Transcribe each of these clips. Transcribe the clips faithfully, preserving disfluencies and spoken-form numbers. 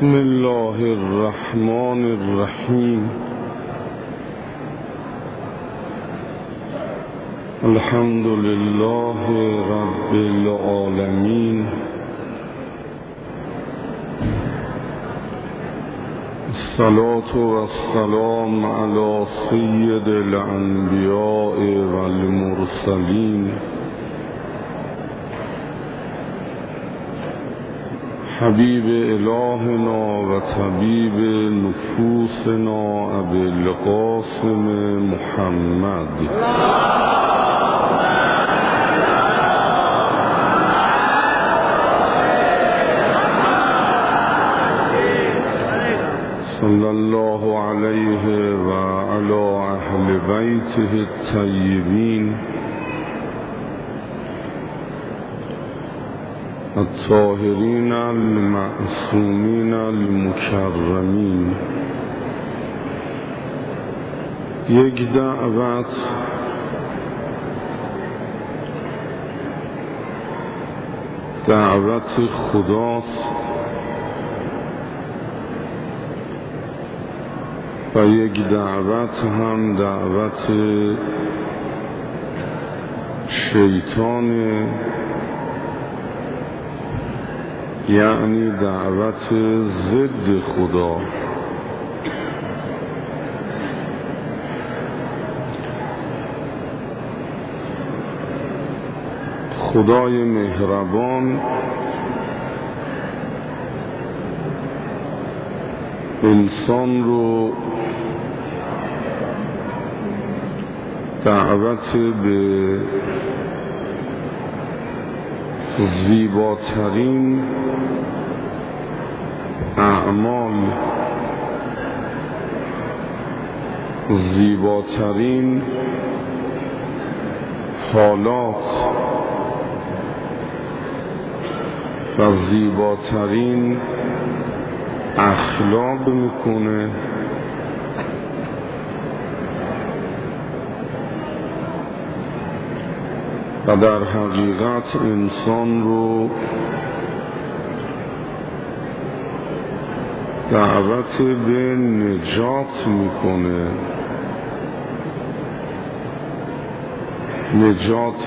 بسم الله الرحمن الرحیم. الحمد لله رب العالمین. الصلاة والسلام على سید الانبیاء والمرسلین حبیب الهنا و طبیب نفوسنا ابی القاسم محمد صلی الله علیه و علی اهل بیته الطیبین الطاهرین المعصومین المکرمین. یک دعوت دعوت خداست و یک دعوت هم دعوت شیطانه، یعنی دعوت ضد خدا. خدای مهربان انسان رو دعوت به زیباترین اعمال، زیباترین حالات و زیباترین اخلاق میکنه و در حقیقت انسان رو دعوت به نجات میکنه، نجات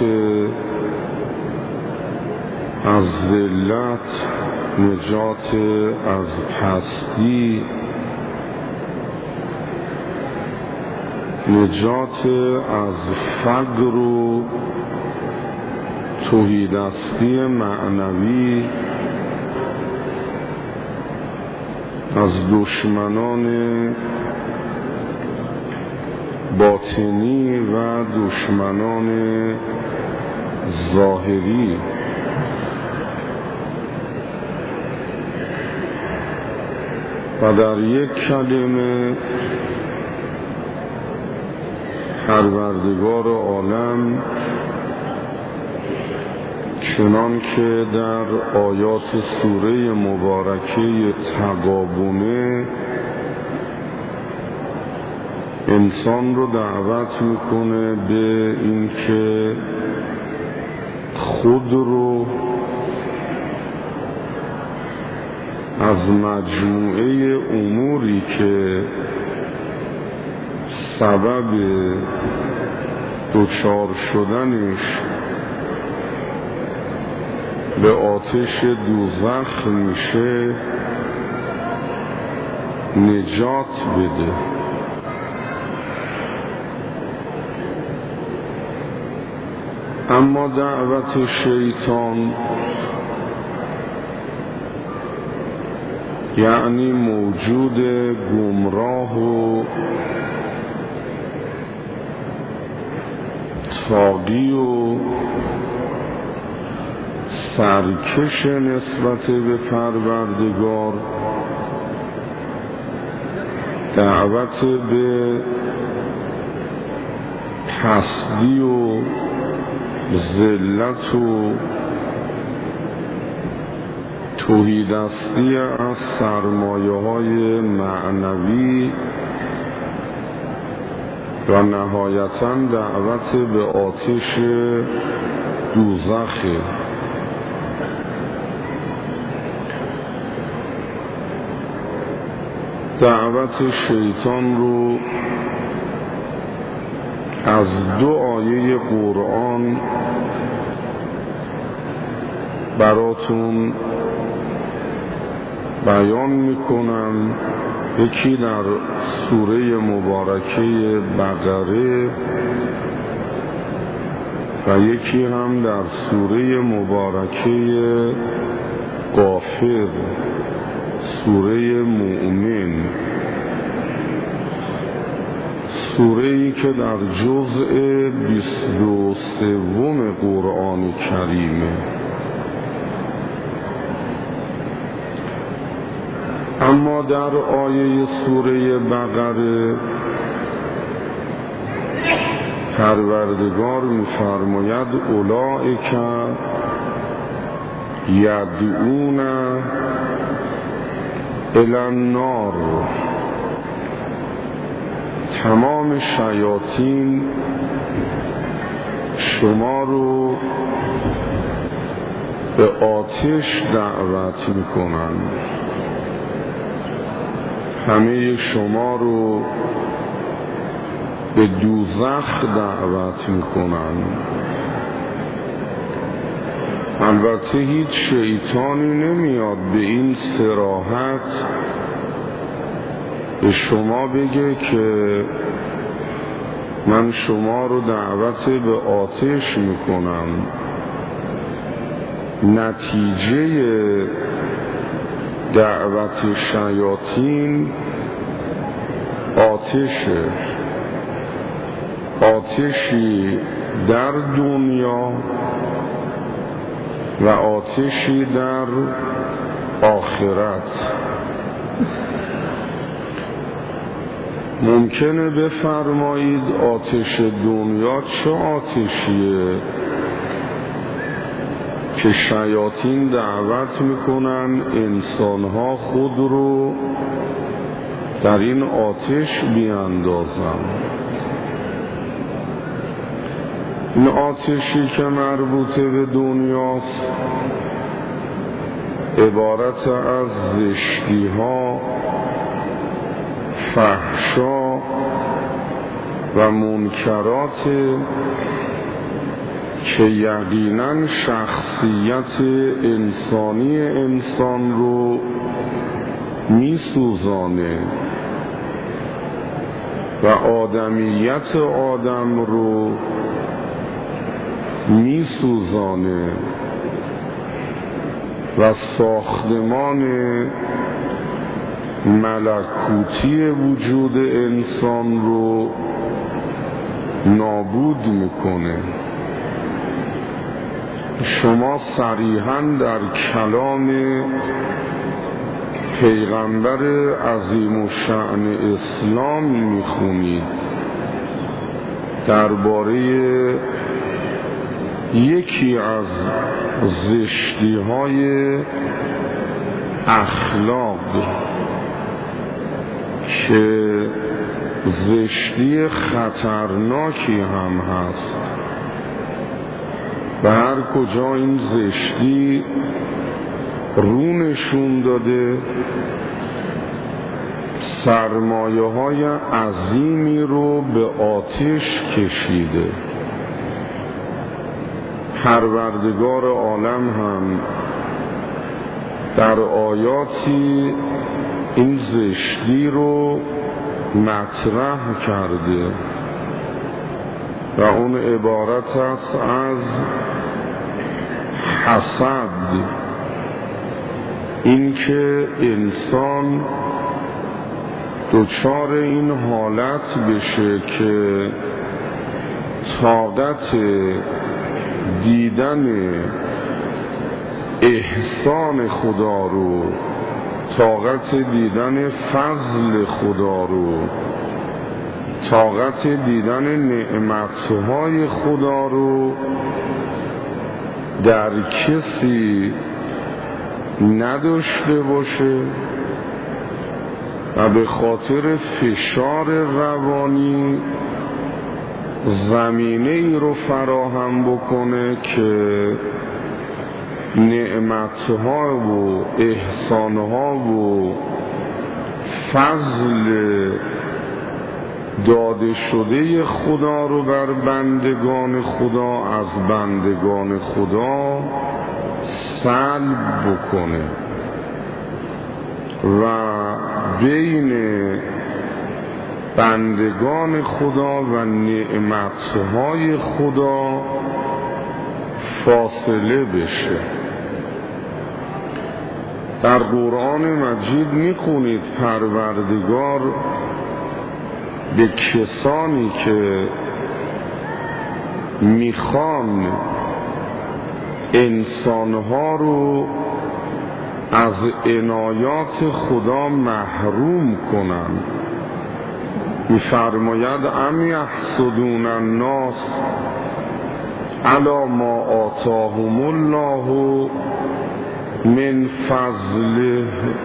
از ذلت، نجات از پستی، نجات از فقر و تهیدستی معنوی، از دشمنان باطنی و دشمنان ظاهری. و در یک کلمه پروردگار عالم چنان که در آیات سوره مبارکه تغابنه انسان رو دعوت میکنه به این که خود رو از مجموعه اموری که سبب دچار شدنش به آتش دوزخ میشه نجات بده. اما دعوت شیطان یعنی موجود گمراه و طاغی و سرکش نسبت به پروردگار، دعوت به پستی و ذلت و تهیدستی از سرمایه های معنوی و نهایتاً دعوت به آتش دوزخه. دعوت شیطان رو از دو آیه قرآن براتون بیان میکنم. یکی در سوره مبارکه بقره و یکی هم در سوره مبارکه غافر، سوره مؤمن، سوره ای که در جزء بیست و سوم قرآن کریمه. اما در آیه سوره بقره پروردگار می‌فرماید اولئک یدعون الی النار، تمام شیاطین شما رو به آتش دعوت میکنن، همه شما رو به دوزخ دعوت میکنن. البته هیچ شیطانی نمیاد به این صراحت به شما بگه که من شما رو دعوت به آتش میکنم. نتیجه دعوت شیاطین آتشه، آتشی در دنیا و آتشی در آخرت. ممکنه بفرمایید آتش دنیا چه آتشیه که شیاطین دعوت میکنن انسانها خود رو در این آتش بیاندازن؟ این آتشی که مربوط به دنیاست عبارت از زشتی ها، فحشا و منکرات که یقینا شخصیت انسانی انسان رو میسوزانه و آدمیت آدم رو میسوزانه و ساختمان ملکوتی وجود انسان رو نابود میکنه. شما صریحاً در کلام پیغمبر عظیم الشأن اسلام میخونید درباره یکی از زشتی های اخلاق که زشتی خطرناکی هم هست و هر کجا این زشتی رو نشون داده سرمایه های عظیمی رو به آتش کشیده. پروردگار عالم هم در آیاتی این زشتی رو مطرح کرده و اون عبارت است از حسد، اینکه انسان دچار این حالت بشه که طاقت دیدن احسان خدا رو، طاقت دیدن فضل خدا رو، طاقت دیدن نعمتهای خدا رو در کسی نداشته باشه و به خاطر فشار روانی زمینه ای رو فراهم بکنه که نعمتها و احسانها و فضل داده شده خدا رو بر بندگان خدا از بندگان خدا سلب بکنه و بین بندگان خدا و نعمتهای خدا فاصله بشه. در قرآن مجید میخونید پروردگار به کسانی که میخوان انسانها رو از عنایات خدا محروم کنند میفرماید ام یحسدون الناس علی ما آتاهم الله من فضله.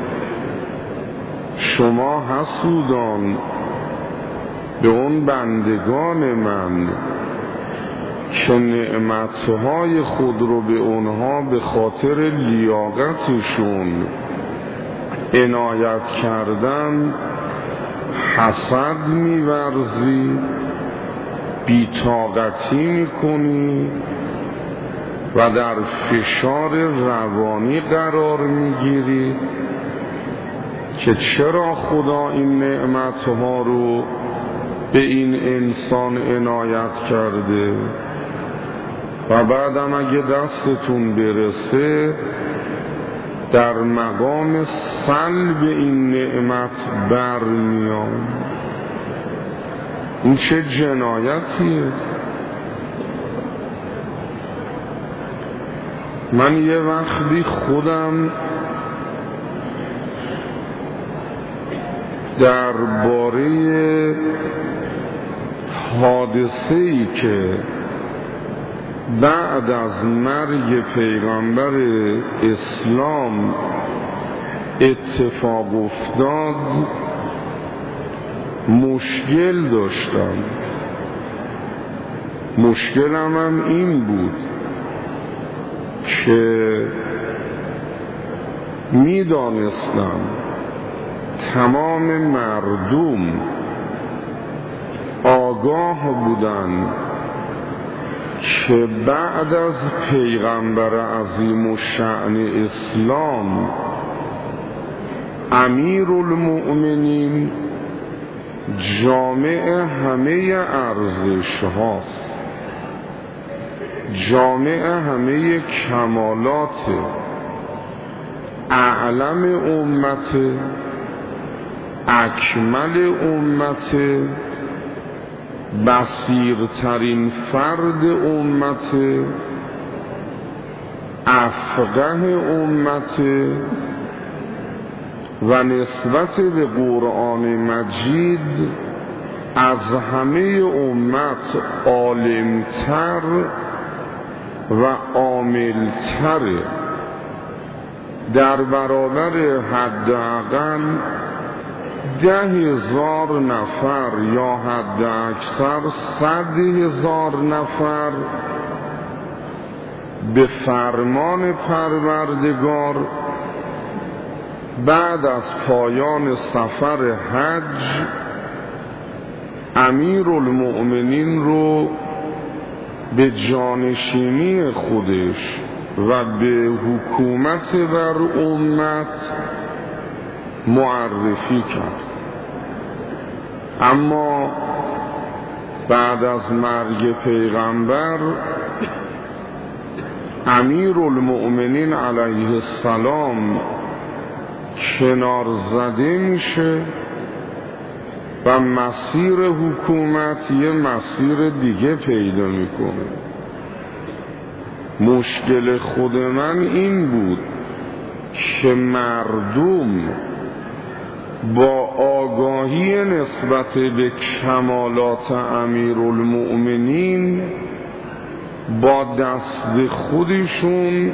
شما حسودان به اون بندگان من که نعمتهای خود رو به اونها به خاطر لیاقتشون عنایت کردن حسد می‌ورزی، بی‌طاقتی می‌کنی و در فشار روانی قرار می‌گیری که چرا خدا این نعمتها رو به این انسان عنایت کرده و بعدم اگه دستتون برسه در مقام سلب این نعمت برمیان. این چه جنایتیه؟ من یه وقتی خودم درباره حادثه‌ای که بعد از مرگ پیغمبر اسلام اتفاق افتاد مشکل داشتم. مشکلم هم این بود که میدانستم تمام مردم آگاه بودند که بعد از پیغمبر عظیم الشأن اسلام امیرالمؤمنین جامع همه ارزش هاست، جامع همه کمالات، اعلم امت، اکمل امت، بصیرترین فرد امت، افقه امت و نسبت به قرآن مجید از همه امت عالمتر و عاملتر. در برابر حداقل ده هزار نفر یا حد اکثر صد هزار نفر به فرمان پروردگار بعد از پایان سفر حج امیرالمؤمنین رو به جانشینی خودش و به حکومت بر امت معرفی کرد. اما بعد از مرگ پیغمبر امیرالمؤمنین علیه السلام کنار زده میشه و مسیر حکومت یه مسیر دیگه پیدا میکنه. مشکل خود من این بود که مردم با آگاهی نسبت به کمالات امیرالمؤمنین با دست خودشون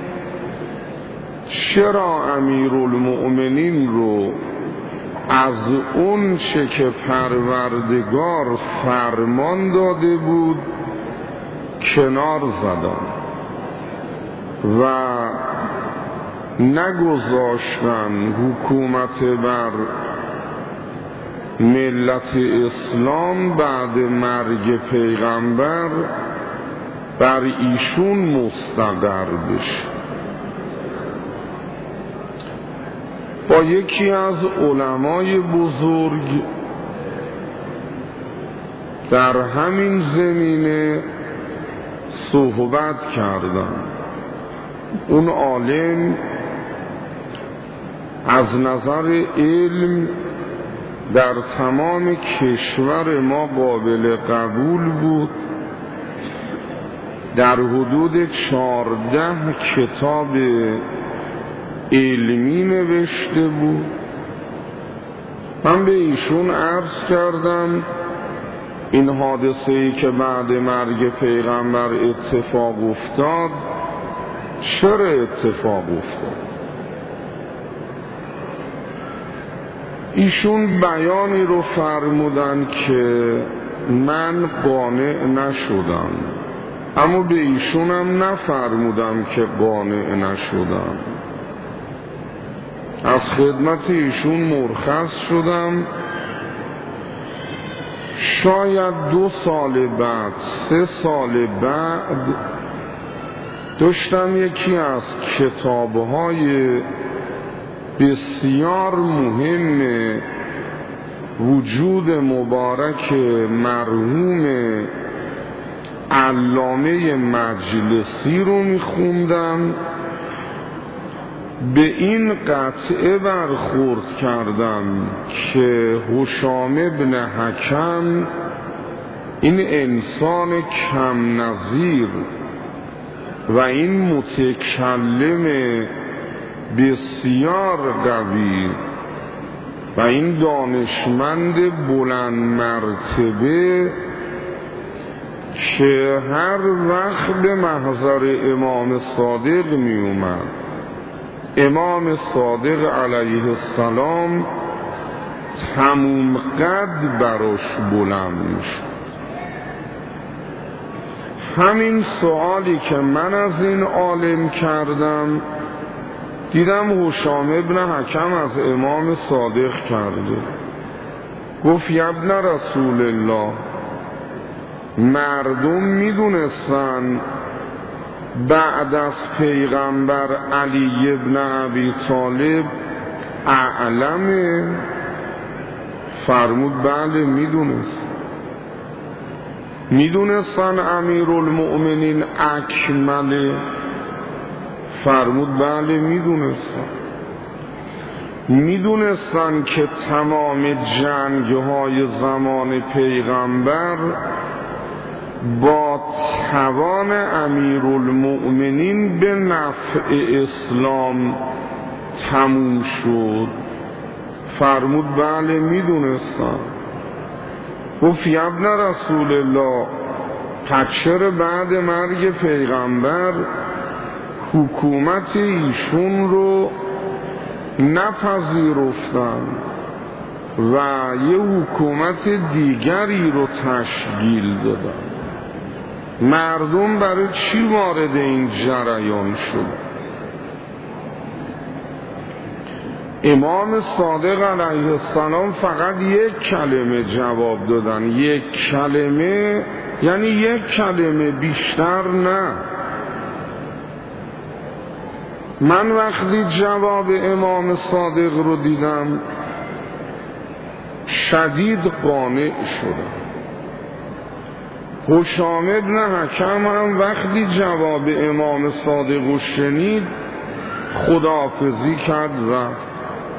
چرا امیرالمؤمنین رو از اون چه که پروردگار فرمان داده بود کنار زدن و نگذاشتن حکومت بر ملت اسلام بعد مرگ پیغمبر بر ایشون مستقر بشه. با یکی از علمای بزرگ در همین زمینه صحبت کردم. اون عالم از نظر علم در تمام کشور ما قابل قبول بود. در حدود چهارده کتاب علمی نوشته بود. من به ایشون عرض کردم این حادثه‌ای که بعد مرگ پیغمبر اتفاق افتاد چرا اتفاق افتاد؟ ایشون بیانی رو فرمودن که من قانع نشدم، اما به ایشونم نفرمودم که قانع نشدم. از خدمت ایشون مرخص شدم. شاید دو سال بعد سه سال بعد داشتم یکی از کتاب‌های بسیار مهم وجود مبارک مرحوم علامه مجلسی رو میخوندم. به این قطعه برخورد کردم که هشام بن حکم این انسان کم نظیر و این متکلم بسیار قوی و این دانشمند بلند مرتبه که هر وقت به محضر امام صادق می اومد، امام صادق علیه السلام تموم قد براش بلند می شد. همین سوالی که من از این عالم کردم دیدم هشام ابن حکم از امام صادق کرده. گفت یا ابن رسول الله، مردم میدونستن بعد از پیغمبر علی ابن ابی طالب اعلمه؟ فرمود بله میدونست. میدونستن امیرالمؤمنین اکمله؟ فرمود بله میدونستن. میدونستن که تمام جنگ های زمان پیغمبر با توان امیرالمؤمنین به نفع اسلام تموم شد؟ فرمود بله میدونستن. گفت یا ابن رسول الله، پس چرا بعد مرگ پیغمبر حکومت ایشون رو نپذیرفتن و یه حکومت دیگری رو تشکیل دادن؟ مردم برای چی وارد این جریان شد؟ امام صادق علیه السلام فقط یک کلمه جواب دادن. یک کلمه یعنی یک کلمه، بیشتر نه. من وقتی جواب امام صادق رو دیدم شدید قانع شدم. هشام ابن حکم هم وقتی جواب امام صادق رو شنید خداحافظی کرد رفت.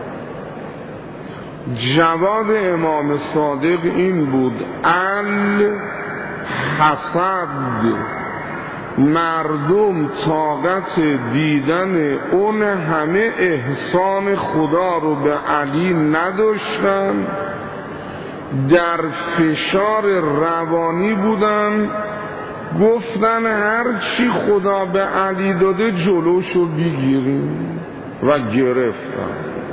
جواب امام صادق این بود: الحسد، مردم طاقت دیدن اون همه احسان خدا رو به علی نداشتن، در فشار روانی بودن، گفتن هر چی خدا به علی داده جلوشو بگیریم و گرفتن.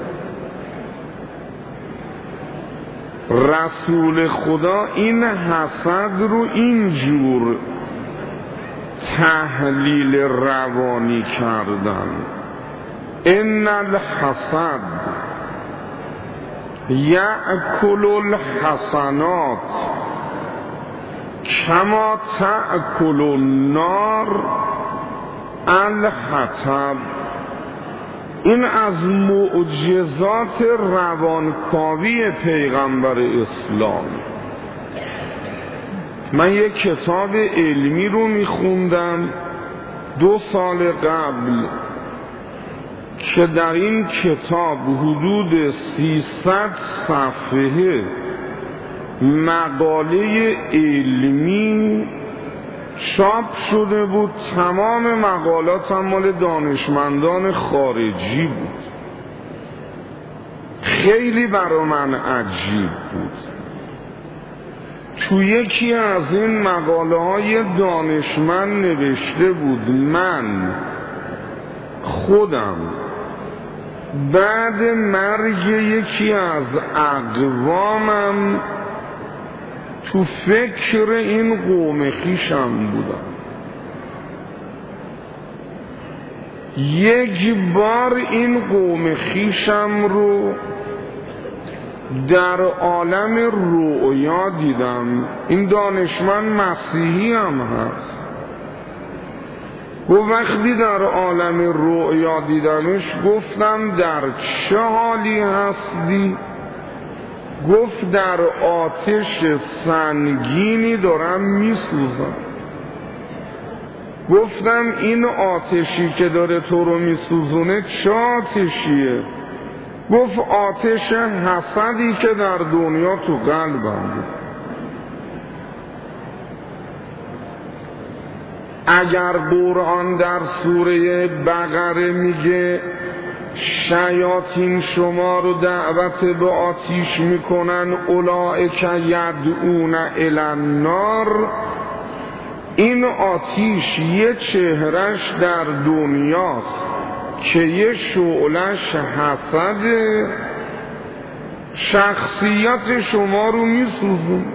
رسول خدا این حسد رو اینجور تحلیل روانی کردن: ان الحسد یأکل الحسنات کما تأکل النار الحطب. این از معجزات روانکاوی پیغمبر اسلام. من یک کتاب علمی رو میخوندم دو سال قبل که در این کتاب حدود سیصد صفحه مقاله علمی چاپ شده بود. تمام مقالات هم مال دانشمندان خارجی بود. خیلی برای من عجیب بود. تو یکی از این مقاله های دانشمند نوشته بود من خودم بعد مرگ یکی از اقوامم تو فکر این قوم خویشم بودم. یک بار این قوم خویشم رو در عالم رؤیا دیدم. این دانشمند مسیحی هم هست. و وقتی در عالم رؤیا دیدمش گفتم در چه حالی هستی؟ گفت در آتش سنگینی دارم میسوزم. گفتم این آتشی که داره تو رو میسوزونه چه آتشیه؟ گفت آتش حسدی که در دنیا تو قلبم بود. اگر قرآن در سوره بقره میگه شیاطین شما رو دعوت به آتیش میکنن اولئک یدعون الی النار، این آتیش یه چهرش در دنیاست که یه شعلش حسده، شخصیت شما رو میسوزونه،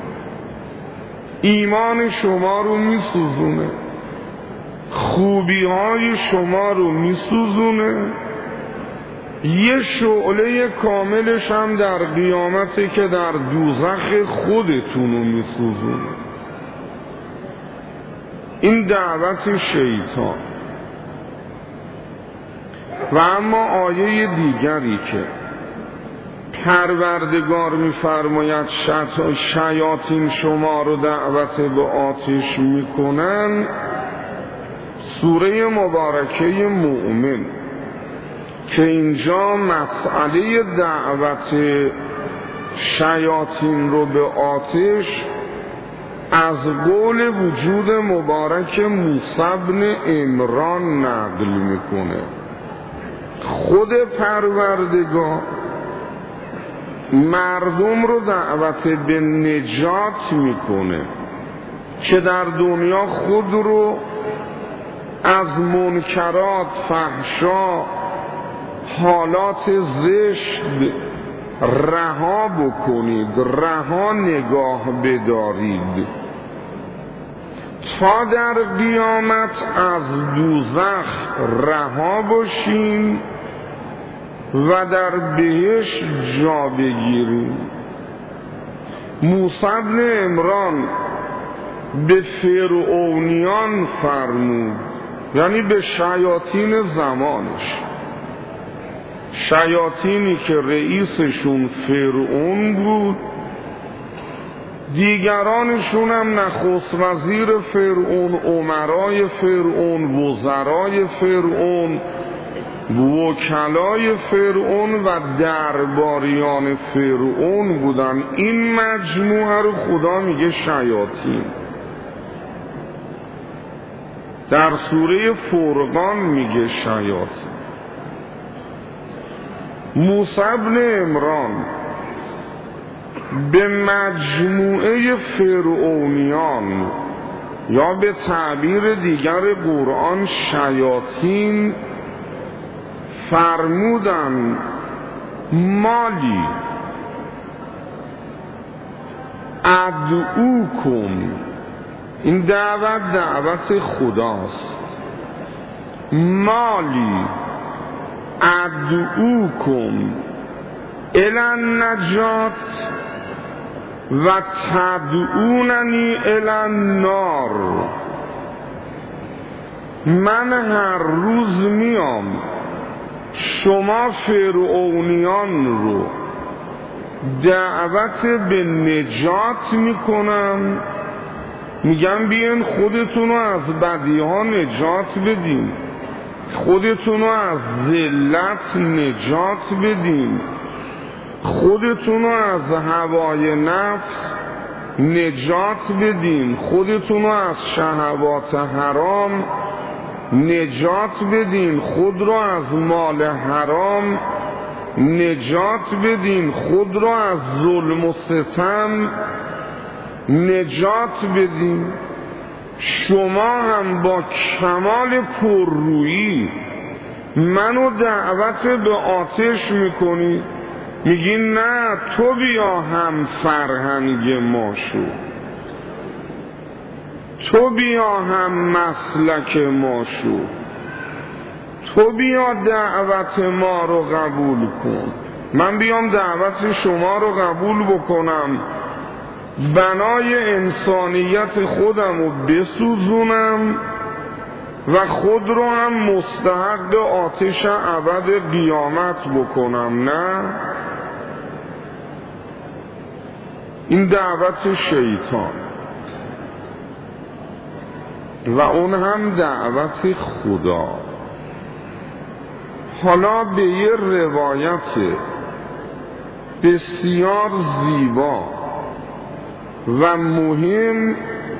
ایمان شما رو میسوزونه، خوبی های شما رو میسوزونه، یه شعله کاملش هم در قیامته که در دوزخ خودتون رو میسوزونه. این دعوت شیطان. و اما آیه دیگری که پروردگار میفرماید شیاطین شما رو دعوت به آتش میکنن، سوره مبارکه مؤمن که اینجا مسئله دعوت شیاطین رو به آتش از قول وجود مبارک موسی بن عمران نقل میکنه. خود پروردگار مردم رو دعوت به نجات میکنه که در دنیا خود رو از منکرات، فحشا، حالات زشت رها بکنید، رها نگاه بدارید تا در قیامت از دوزخ رها باشین و در بهشت جا بگیرین. موسی بن عمران به فرعونیان فرمود، یعنی به شیاطین زمانش، شیاطینی که رئیسشون فرعون بود، دیگرانشون هم نخست وزیر فرعون، امرای فرعون، وزرای فرعون، وکلای فرعون و درباریان فرعون بودن. این مجموعه رو خدا میگه شیاطین. در سوره فرقان میگه شیاطین. موسی بن عمران به مجموعه فرعونیان یا به تعبیر دیگر قرآن شیاطین فرمودن مالی ادعوکم، این دعوت دعوت خداست، مالی ادعوکم الی النجات و تدعوننی الی النار. من هر روز میام شما فرعونیان رو دعوت به نجات میکنم، میگم بیاین خودتونو از بدیها نجات بدین، خودتونو از ذلت نجات بدین، خودتونو از هوای نفس نجات بدین، خودتونو از شهوات حرام نجات بدین، خود را از مال حرام نجات بدین، خود را از ظلم و ستم نجات بدین. شما هم با کمال پررویی منو دعوت به آتش میکنی، میگی نه تو بیا هم فرهنگ ما شو، تو بیا هم مسلک ما شو، تو بیا دعوت ما رو قبول کن. من بیام دعوت شما رو قبول بکنم، بنای انسانیت خودم رو بسوزونم و خود رو هم مستحق آتش ابد قیامت بکنم؟ نه، این دعوت شیطان و اون هم دعوت خدا. حالا به یه روایت بسیار زیبا و مهم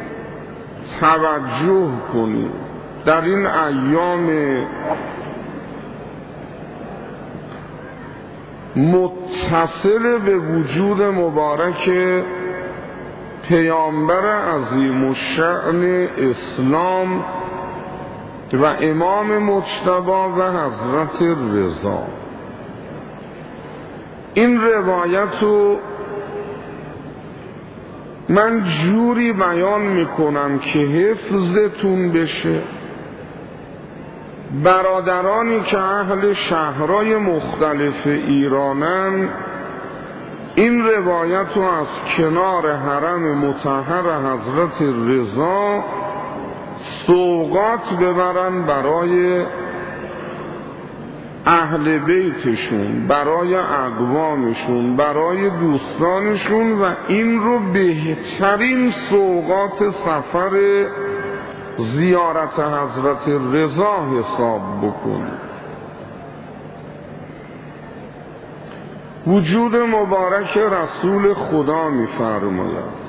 توجه کنید. در این ایام متصل به وجود مبارک پیامبر عظیم الشأن اسلام و امام مجتبی و حضرت رضا، این روایت رو من جوری بیان میکنم که حفظتون بشه. برادرانی که اهل شهرهای مختلف ایرانن این روایت رو از کنار حرم مطهر حضرت رضا سوغات ببرن برای اهل بیتشون، برای اقوامشون، برای دوستانشون و این رو بهترین سوغات سفر زیارت حضرت رضا حساب بکنید. وجود مبارک رسول خدا می‌فرماید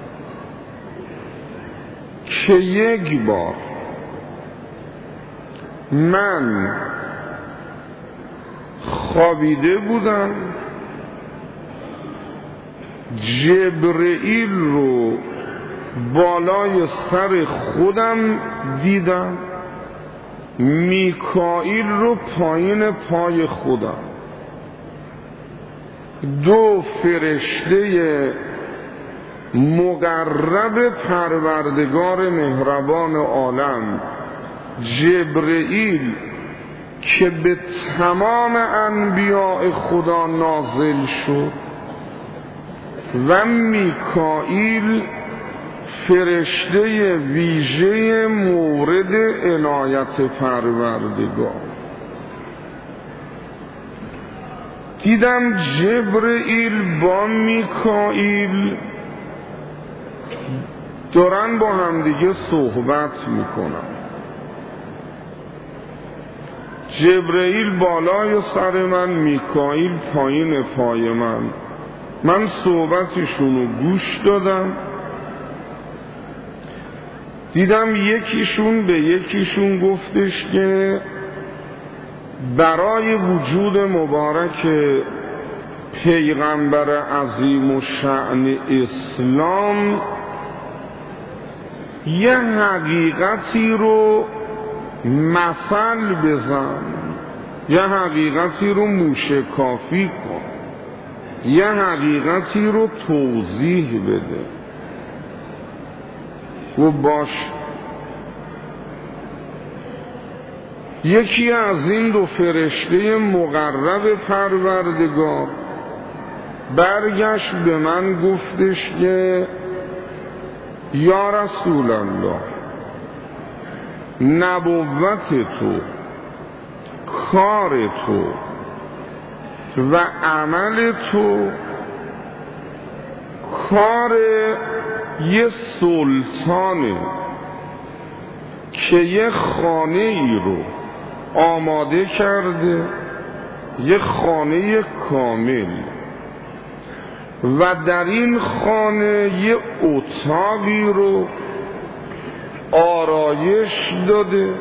که یک بار من خوابیده بودم، جبرئیل رو بالای سر خودم دیدم، میکائیل رو پایین پای خودم، دو فرشته مقرب پروردگار مهربان عالم، جبرئیل که به تمام انبیاء خدا نازل شد و میکائیل فرشته ویژه مورد عنایت پروردگار. دیدم جبرئیل با میکائیل دارن با همدیگه صحبت میکنن. جبرئیل بالای سر من، میکائیل پایین پای من. من صحبتشون رو گوش دادم، دیدم یکیشون به یکیشون گفتش که برای وجود مبارک پیغمبر عظیم الشأن اسلام یه حقیقتی رو مثل بزن، یه حقیقتی رو موشکافی کن، یه حقیقتی رو توضیح بده. و باش یکی از این دو فرشته مقرب پروردگار برگشت به من گفتش که یا رسول الله، نبوت تو، کار تو و عمل تو کار یه سلطانه که یه خانه ای رو آماده کرده، یه خانه کامل، و در این خانه یه اتاقی رو آرایش داده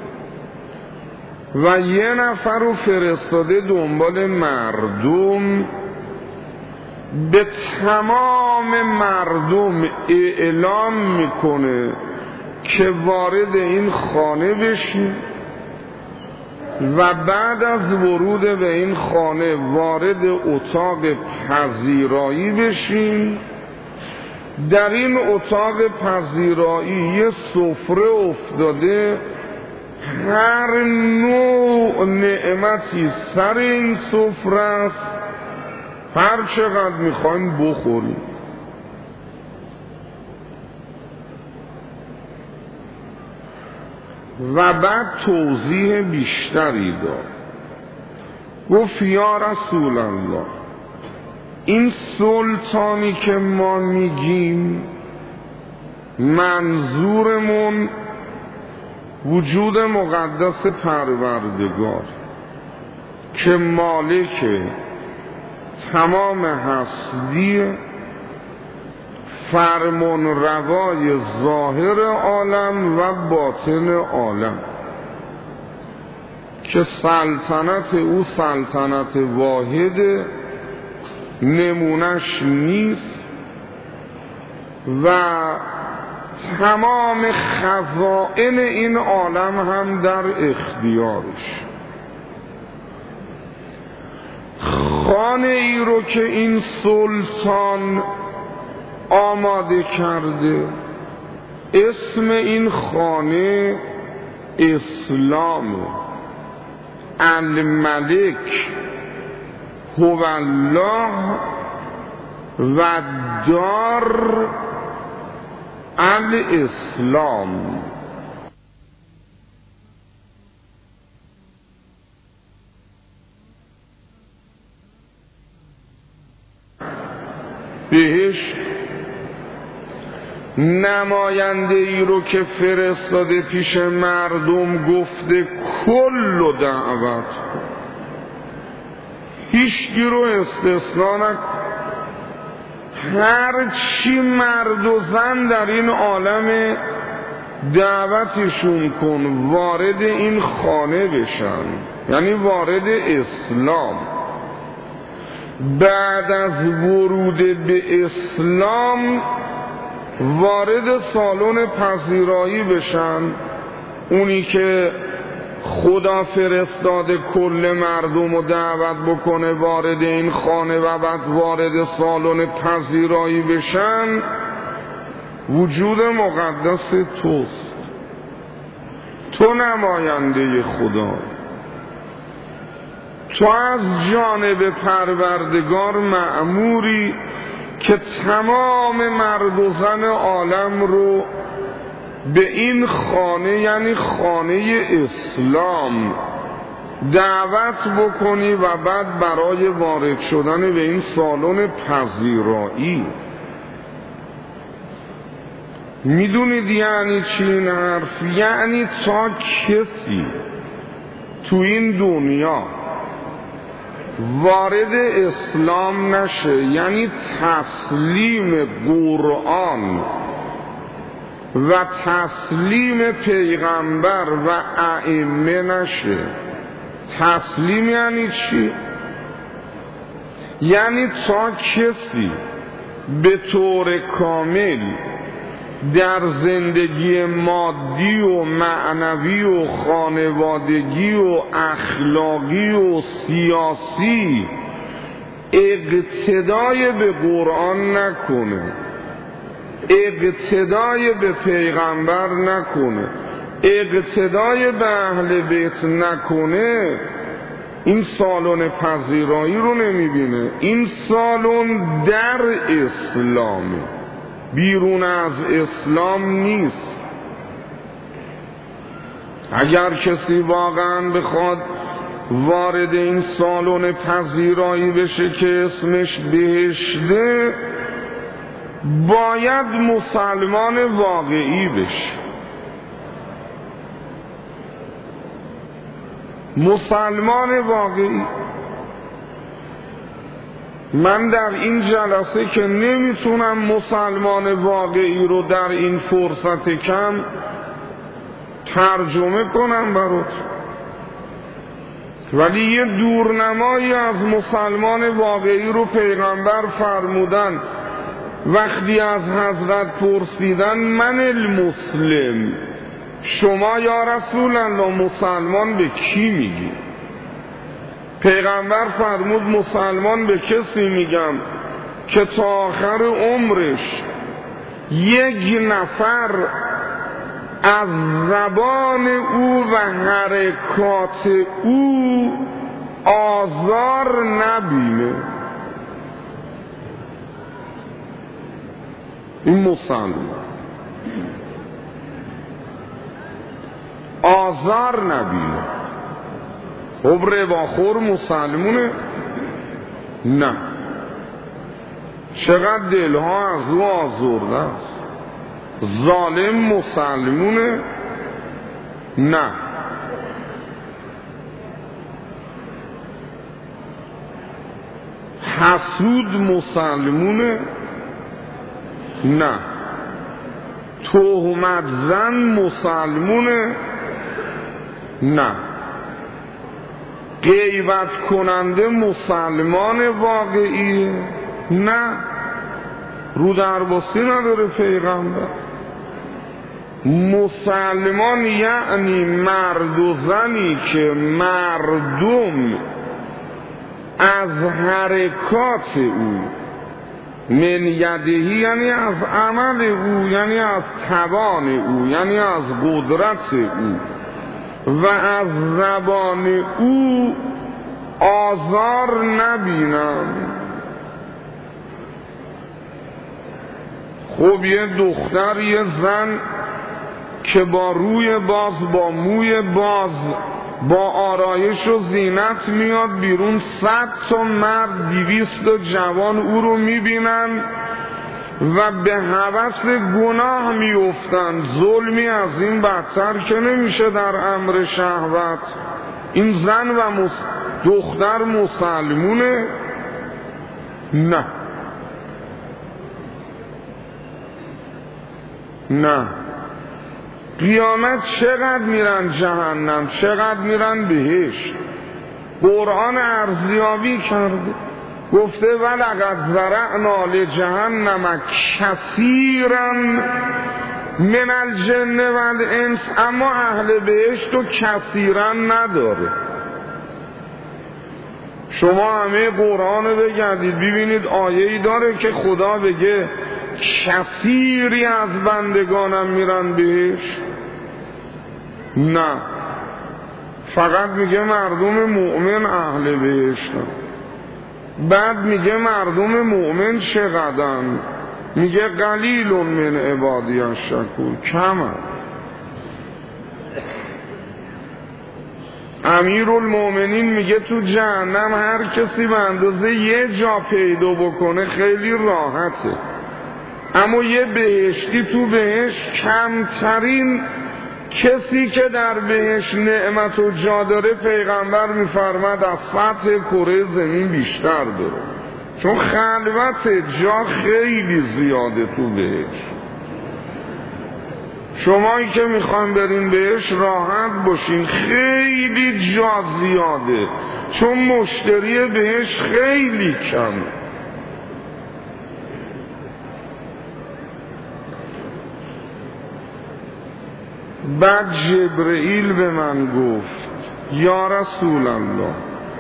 و یه نفر رو فرستاده دنبال مردم، به تمام مردم اعلام میکنه که وارد این خانه بشین و بعد از ورود به این خانه وارد اتاق پذیرایی بشین. در این اتاق پذیرایی یه سفره افتاده، هر نوع نعمتی سر این سفره است، هر چقدر میخواین بخورید. و بعد توضیح بیشتری داد. گفت یا رسول الله، این سلطانی که ما میگیم منظورمون وجود مقدس پروردگار که مالک تمام هستی، فرمان روای ظاهر عالم و باطن عالم، که سلطنت او سلطنت واحد، نمونش نیست و تمام خزائن این عالم هم در اختیارش. خانه ای رو که این سلطان آماده کرده، اسم این خانه اسلامه. الملک هو الله و دار الاسلام. بهش نماینده ای رو که فرستاده پیش مردم گفته کل و دعوت کن، هیچکی رو استثنا نکن، هر چی مرد و زن در این عالم دعوتشون کن وارد این خانه بشن، یعنی وارد اسلام. بعد از ورود به اسلام وارد سالن پذیرایی بشن، اونی که خدا فرستاده کل مردم رو دعوت بکنه وارد این خانه و بعد وارد سالن پذیرایی بشن، وجود مقدس توست، تو نماینده خدا، تو از جانب پروردگار مأموری که تمام مرد و زن عالم رو به این خانه، یعنی خانه اسلام، دعوت بکنی و بعد برای وارد شدن به این سالن پذیرایی. میدونید یعنی چی این حرف؟ یعنی تا کسی تو این دنیا وارد اسلام نشه، یعنی تسلیم قرآن و تسلیم پیغمبر و ائمه نشه. تسلیم یعنی چی؟ یعنی تا کسی به طور کامل در زندگی مادی و معنوی و خانوادگی و اخلاقی و سیاسی اقتدای به قرآن نکنه، اقتدای به پیغمبر نکنه، اقتدای به اهل بیت نکنه، این سالن پذیرایی رو نمیبینه. این سالن در اسلامه، بیرون از اسلام نیست. اگر کسی واقعا بخواد وارد این سالن پذیرایی بشه که اسمش بهشته، باید مسلمان واقعی بشه. مسلمان واقعی. من در این جلسه که نمیتونم مسلمان واقعی رو در این فرصت کم ترجمه کنم برات، ولی یه دورنمایی از مسلمان واقعی رو پیغمبر فرمودن. وقتی از حضرت پرسیدن من المسلم، شما یا رسول الله مسلمان به کی میگی؟ پیغمبر فرمود مسلمان به کسی میگم که تا آخر عمرش یک نفر از زبان او و حرکات او آزار نبینه. این مسلمان آزار نبینه. خب رواخور مسلمونه؟ نه. چقدر دلها از او آزرده است. ظالم مسلمونه؟ نه. حسود مسلمونه؟ نه. تهمت زن مسلمونه؟ نه. غیبت کننده مسلمان واقعی؟ نه. رو درباسی نداره پیغمبر. مسلمان یعنی مرد و زنی که مردم از حرکات او، من یدهی یعنی از عمل او، یعنی از توان او، یعنی از قدرت او و از زبان او آزار نبینم. خب یه دختر، یه زن که با روی باز، با موی باز، با آرایش و زینت میاد بیرون، صد تا مرد، دویست جوان او رو میبینن و به هوس گناه میافتند. ظلمی از این بدتر که نمیشه در امر شهوت. این زن و مس... دختر مسلمونه؟ نه. نه. قیامت چقدر میرن جهنم، چقدر میرن بهشت. قرآن ارزیابی کرده، گفته ولقد ذرأنا لجهنم کثیرا من الجن والانس، اما اهل بهشت رو کثیرا نداره. شما همه قرآن رو بگردید ببینید آیه‌ای داره که خدا بگه کثیری از بندگانم میرن بهش؟ نه. فقط میگه مردم مؤمن اهل بهشتن. بعد میگه مردم مؤمن چقدرن؟ میگه قلیل من عبادی الشکور، کمه. امیرالمومنین میگه تو جهنم هر کسی به اندازه یه جا پیدا بکنه خیلی راحته، اما یه بهشتی تو بهشت کمترین کسی که در بهشت نعمت و جا داره پیغمبر میفرماد از سطح کره زمین بیشتر داره، چون خلوت جا خیلی زیاده تو بهشت. شمایی که میخواین برین بهش راحت باشین، خیلی جا زیاده، چون مشتری بهش خیلی کم. بعد جبرئیل به من گفت یا رسول الله،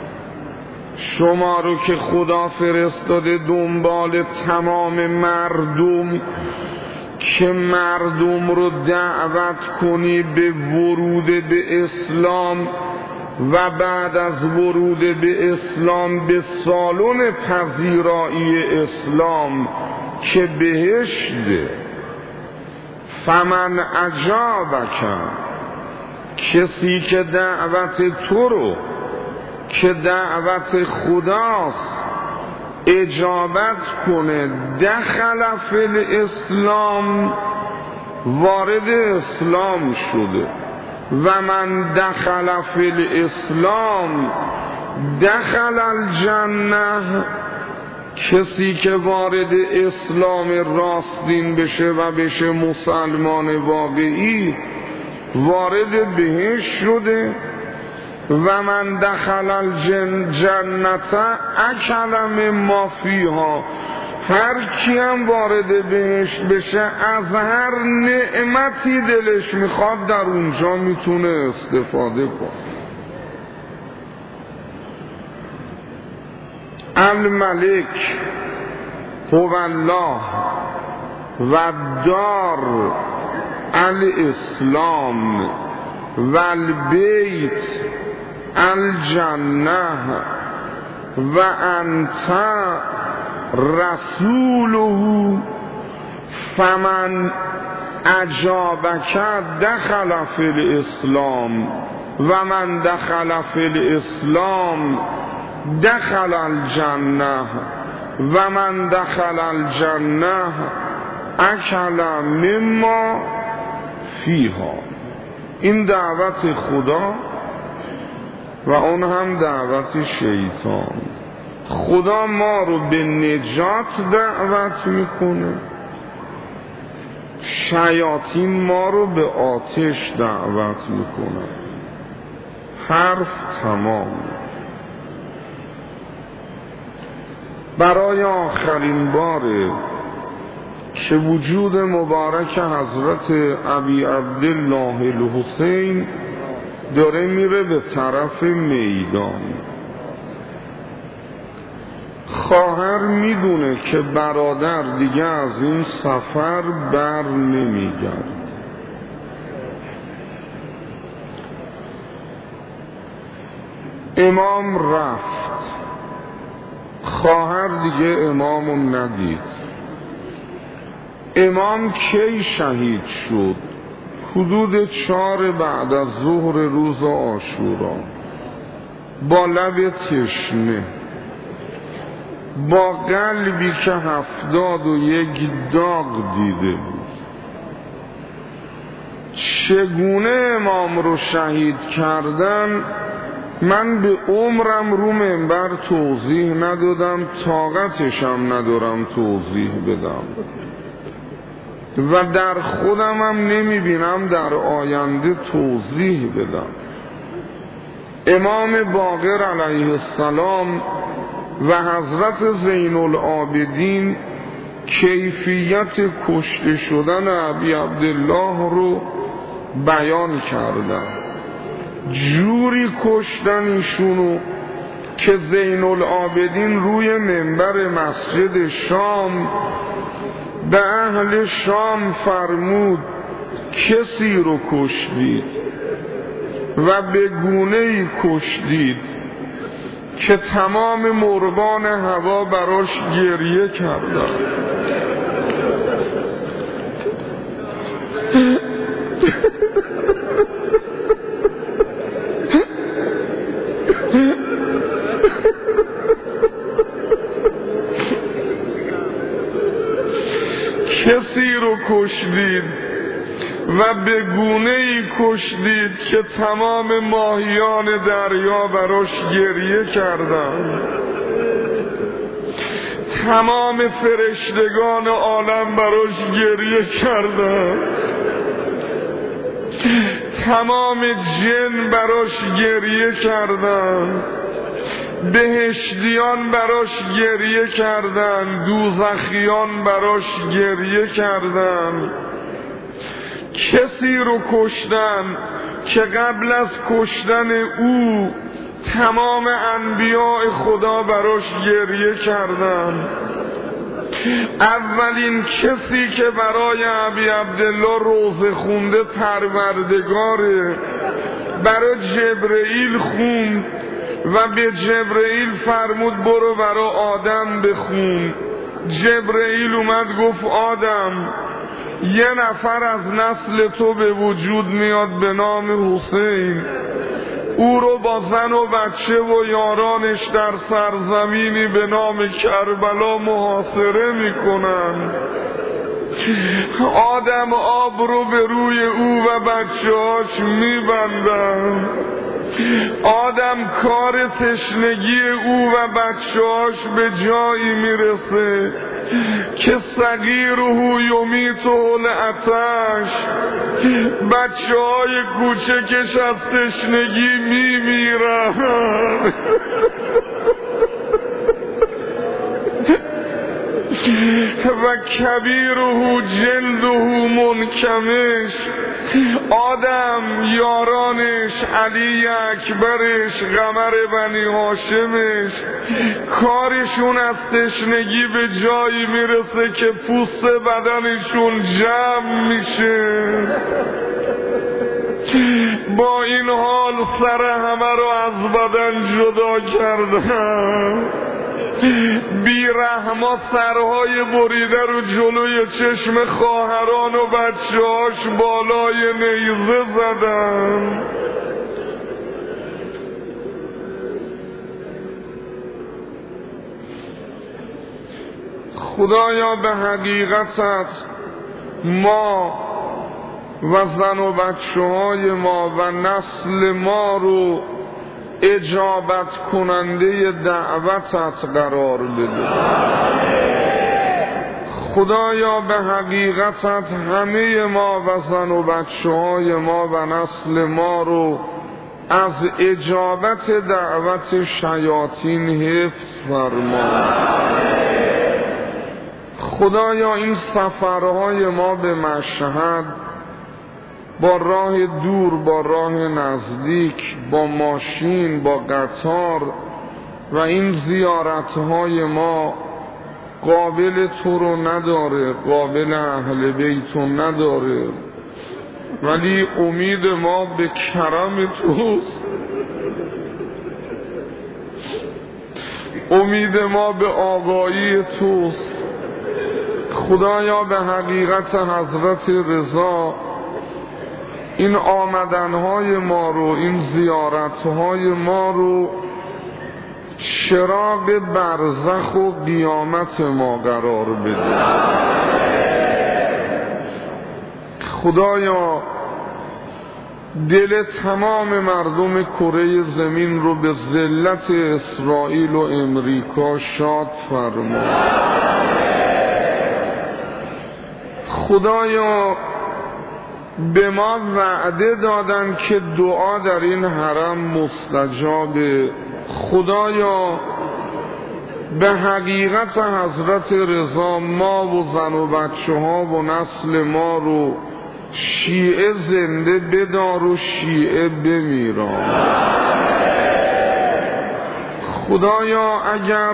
شما رو که خدا فرستاده دنبال تمام مردم که مردم رو دعوت کنی به ورود به اسلام، و بعد از ورود به اسلام به سالن پذیرایی اسلام که بهشته. فمن اجابک، کسی که دعوت تو رو که دعوت خداست اجابت کنه، دخل فی الاسلام، وارد اسلام شده. و من دخل فی الاسلام دخل الجنه، کسی که وارد اسلام راستین بشه و بشه مسلمان واقعی وارد بهشت شده. و من دخل الجنت اکل مما فیها، هر کی هم وارد بهشت بشه از هر نعمتی دلش میخواد در اونجا میتونه استفاده کنه. الملک هو الله و دار الاسلام و البیت الجنه و انت رسوله فمن اجابک دخل فی الاسلام و من دخل فی الاسلام دخل الجنه و من دخل الجنه اکل مما فیها. این دعوت خدا و اون هم دعوت شیطان. خدا ما رو به نجات دعوت میکنه، شیاطین ما رو به آتش دعوت میکنه. حرف تمام. برای آخرین باره که وجود مبارک حضرت ابی عبدالله الحسین داره میره به طرف میدان. خواهر میدونه که برادر دیگه از این سفر بر نمیگرد. امام رفت، خواهر دیگه امامو ندید. امام کی شهید شد؟ حدود چهار بعد از ظهر روز عاشورا، با لب تشنه، با قلبی که هفتاد و یک داغ دیده بود. چگونه امام رو شهید کردن من به عمرم رو منبر توضیح ندادم، طاقتشم ندارم توضیح بدم و در خودم هم نمی بینم در آینده توضیح بدم. امام باقر علیه السلام و حضرت زین العابدین کیفیت کشته شدن ابی عبدالله رو بیان کردن. جوری کشتن ایشونو که زین العابدین روی منبر مسجد شام به اهل شام فرمود کسی رو کشتید و به گونه‌ای کشتید که تمام مرغان هوا براش گریه کردن. کسی رو کشتید و به گونه‌ای کشتید که تمام ماهیان دریا براش گریه کردند. تمام فرشتگان عالم براش گریه کردند. تمام جن براش گریه کردند. بهشتیان براش گریه کردند. دوزخیان براش گریه کردند. کسی رو کشتن که قبل از کشتن او تمام انبیاء خدا براش گریه کردن. اولین کسی که برای ابی عبدالله روزه خونده پروردگاره برای جبرئیل خوند و به جبرئیل فرمود برو برای آدم بخون. جبرئیل اومد گفت آدم یه نفر از نسل تو به وجود میاد به نام حسین، او رو با زن و بچه و یارانش در سرزمینی به نام کربلا محاصره میکنن. آدم آب رو به روی او و بچه هاش میبندن. آدم کار تشنگی او و بچه هاش به جایی میرسه که صغیره یمیته العطش، بچه های کوچکش از تشنگی میمیرن. و کبیره جلده منکمش، آدم یارانش علی اکبرش قمر بنی هاشمش کارشون از تشنگی به جایی میرسه که پوست بدنشون جمع میشه. با این حال سر همه رو از بدن جدا کردن. بیرحما سرهای بریده رو جلوی چشم خواهران و بچه‌هاش بالای نیزه زدن. خدایا به حقیقتت ما و زن و بچه‌های ما و نسل ما رو اجابت کننده دعوتت قرار بده. خدایا به حقیقتت همه ما و زن و بچه های ما و نسل ما رو از اجابت دعوت شیاطین حفظ فرما. خدایا این سفرهای ما به مشهد با راه دور، با راه نزدیک، با ماشین، با قطار و این زیارتهای ما قابل تو رو نداره، قابل اهل بیت رو نداره، ولی امید ما به کرم توست، امید ما به آقایی توست. خدایا به حقیقت حضرت رضا این آمدنهای ما رو، این زیارتهای ما رو چراغ برزخ و قیامت ما قرار بده. خدایا دل تمام مردم کره زمین رو به ذلت اسرائیل و امریکا شاد فرما. خدایا به ما وعده دادن که دعا در این حرم مستجابه. خدایا به حقیقت حضرت رضا ما و زن و بچه ها و نسل ما رو شیعه زنده بدار و شیعه بمیران. خدایا اگر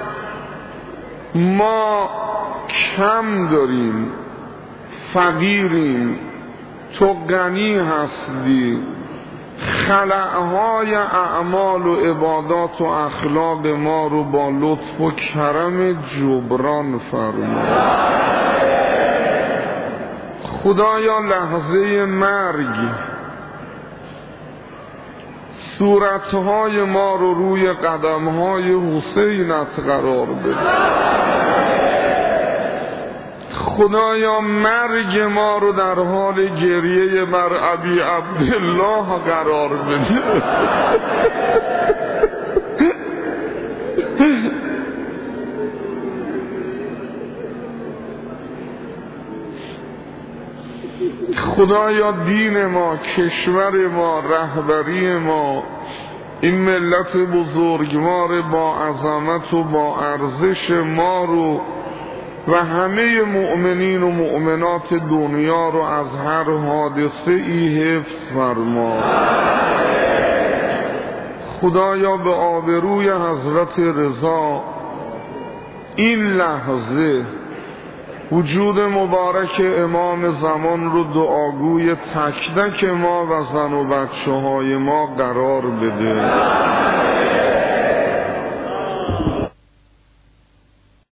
ما کم داریم، فقیریم، تو غنی هستی، خلأهای اعمال و عبادات و اخلاق ما رو با لطف و کرم جبران فرما. خدایا لحظه مرگ صورتهای ما رو روی قدمهای حسینت قرار بده. خدایا مرگ ما رو در حال گریه بر ابی عبدالله قرار بده. خدایا دین ما، کشور ما، رهبری ما، این ملت بزرگوار با عظمت و با ارزش ما رو و همه مؤمنین و مؤمنات دنیا رو از هر حادثه ای حفظ فرما. خدایا به آبروی حضرت رضا این لحظه وجود مبارک امام زمان رو دعاگوی تک تک ما و زن و بچه های ما قرار بده.